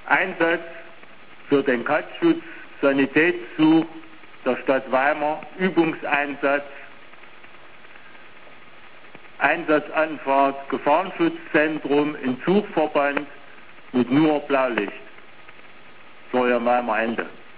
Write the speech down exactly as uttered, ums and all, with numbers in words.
Einsatz für den Katzschutz, Sanitätszug der Stadt Weimar, Übungseinsatz, Einsatzanfahrt, Gefahrenschutzzentrum im Zugverband mit nur Blaulicht. So, Ihr Weimar Ende.